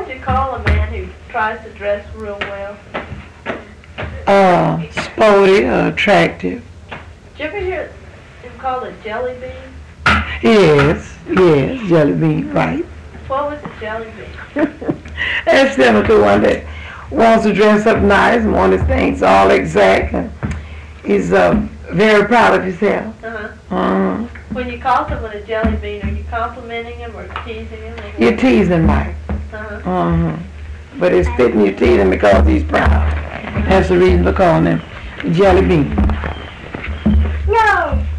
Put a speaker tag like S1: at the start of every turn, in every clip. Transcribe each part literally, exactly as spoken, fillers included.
S1: would you call a man who tries to dress real well?
S2: Uh, sporty, uh, attractive.
S1: Did you ever hear him called a jelly bean?
S2: Yes, yes, jelly bean, right.
S1: What was a jelly bean?
S2: That's similar to one that wants to dress up nice and wants his things all exact. And he's uh, very proud of himself.
S1: Uh-huh.
S2: Uh-huh.
S1: When you call someone a jelly bean, are you complimenting him or teasing him? Or
S2: You're teasing Mike.
S1: Uh-huh.
S2: Uh-huh. But it's fitting you tease him because he's proud. That's the reason for calling him jelly bean.
S1: No!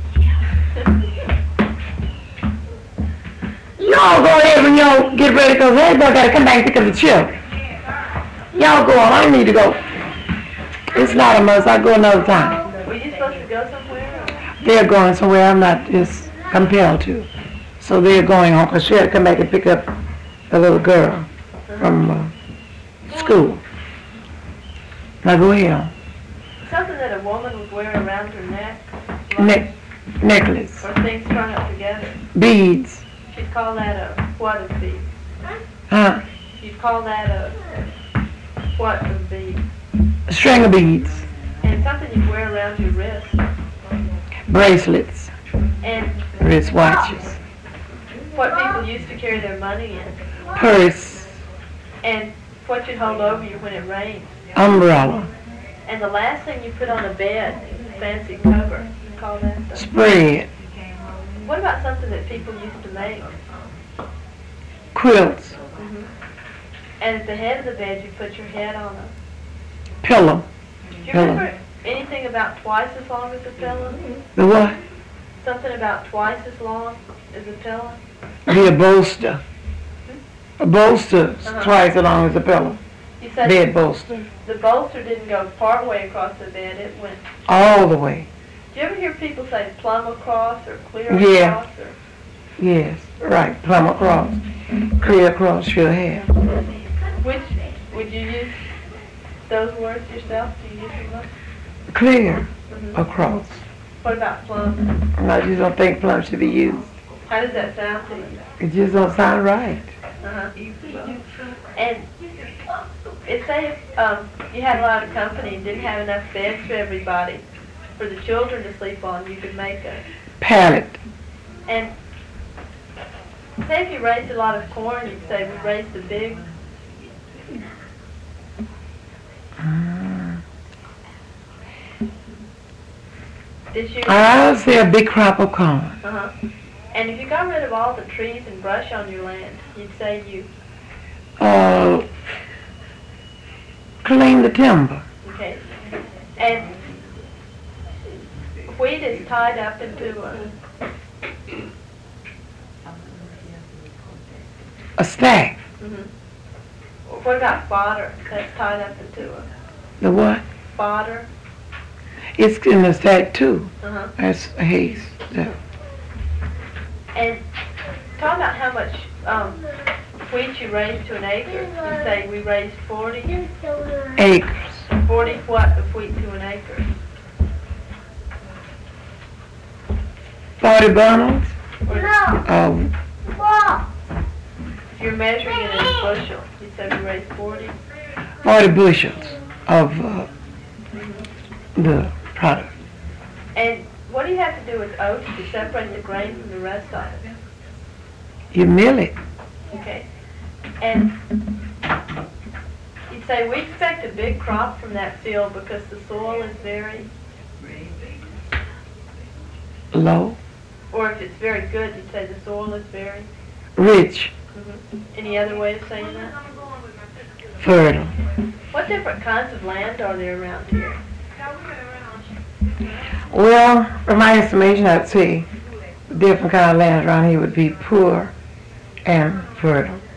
S2: Y'all go ahead and y'all get ready because everybody got to come back and pick up the children. Y'all go on. I don't need to go. It's not a must. I'll go another time.
S1: Were you supposed to go somewhere? Or?
S2: They're going somewhere I'm not just compelled to. So they're going home because she had to come back and pick up a little girl from uh, school. Now go ahead.
S1: Something that a woman would wear around her neck. Like,
S2: Ne- necklace.
S1: or things strung up together.
S2: Beads.
S1: She'd call that a what of bead?
S2: Huh?
S1: You'd call that a what of bead?
S2: A string of beads.
S1: And something you'd wear around your wrist.
S2: Bracelets.
S1: And
S2: Wrist watches.
S1: what people used to carry their money in.
S2: Purse.
S1: And what you'd hold over you when it rained.
S2: Umbrella.
S1: And the last thing you put on a bed, fancy cover, you call that stuff.
S2: Spread.
S1: What about something that people used to make?
S2: Quilts.
S1: Mm-hmm. And at the head of the bed, you put your head on a
S2: Pillow.
S1: Do you
S2: Pillow.
S1: remember anything about twice as long as a pillow?
S2: The what?
S1: Something about twice as long as a pillow?
S2: Be a bolster. A bolster
S1: Uh-huh.
S2: twice as long as a pillow.
S1: You said
S2: Bed bolster.
S1: the bolster didn't go part way across the bed, it went...
S2: All the way.
S1: Do you ever hear people say plumb across or clear
S2: Yeah.
S1: across? Or,
S2: Yes, right. Plumb across. Clear across your hair.
S1: which, would you use those words yourself? Do you use them much?
S2: Clear
S1: Mhm.
S2: across.
S1: What about plumb?
S2: And I just don't think plumb should be used.
S1: How does that sound to you?
S2: It just don't sound right.
S1: Uh-huh. Well, and if say um, you had a lot of company and didn't have enough beds for everybody, for the children to sleep on, you could make a...
S2: Pallet.
S1: And say if you raised a lot of corn, you'd say we raised a big...
S2: Mm.
S1: Did you...
S2: I'll say a big crop of corn.
S1: Uh-huh. And if you got rid of all the trees and brush on your land, you'd say you...
S2: Uh, clean the timber.
S1: Okay. And wheat is tied up into a...
S2: A stack.
S1: Mm-hmm. What about fodder? That's tied up into a
S2: The what?
S1: fodder.
S2: It's in the stack too.
S1: Uh-huh.
S2: That's hay stuff.
S1: And talk about how much um, wheat you raised to an acre. You say we raised forty.
S2: Acres.
S1: forty what of wheat to an acre?
S2: Forty bundles.
S1: Or
S2: Um,
S1: if you're measuring it in a bushel, you say we raised forty.
S2: forty bushels of uh, the product.
S1: And what do you have to do with oats to separate the grain from the rest of it?
S2: You mill it.
S1: Okay. And you'd say we expect a big crop from that field because the soil is very,
S2: Low.
S1: or if it's very good, you'd say the soil is very.
S2: Rich.
S1: Mm-hmm. Any other way of saying that?
S2: Fertile.
S1: What different kinds of land are there around here?
S2: Well, from my estimation, I'd say different kind of land around here would be poor and fertile.